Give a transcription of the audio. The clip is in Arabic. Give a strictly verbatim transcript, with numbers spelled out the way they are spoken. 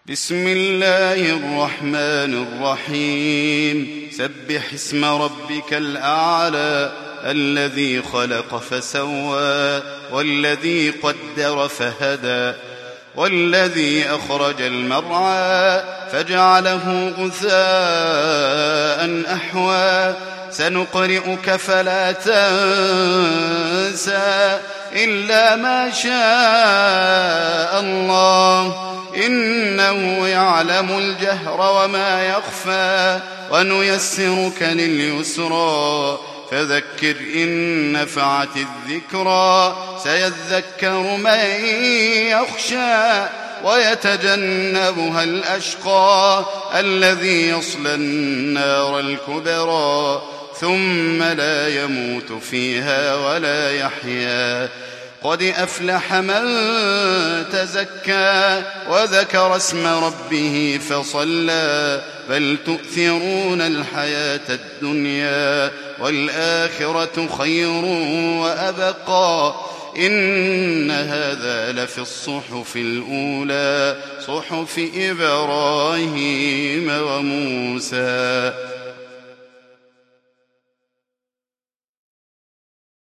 بسم الله الرحمن الرحيم سبح اسم ربك الأعلى الذي خلق فسوى والذي قدر فهدى والذي أخرج المرعى فجعله غثاء أحوى سنقرئك فلا تنسى إلا ما شاء الله إنه يعلم الجهر وما يخفى ونيسرك لليسرى فذكر إن نفعت الذكرى سيذكر من يخشى ويتجنبها الأشقى الذي يصلى النار الكبرى ثم لا يموت فيها ولا يحيا قد أفلح من تزكى وذكر اسم ربه فصلى بل تؤثرون الحياة الدنيا والآخرة خير وأبقى إن هذا لفي الصحف الأولى صحف إبراهيم وموسى.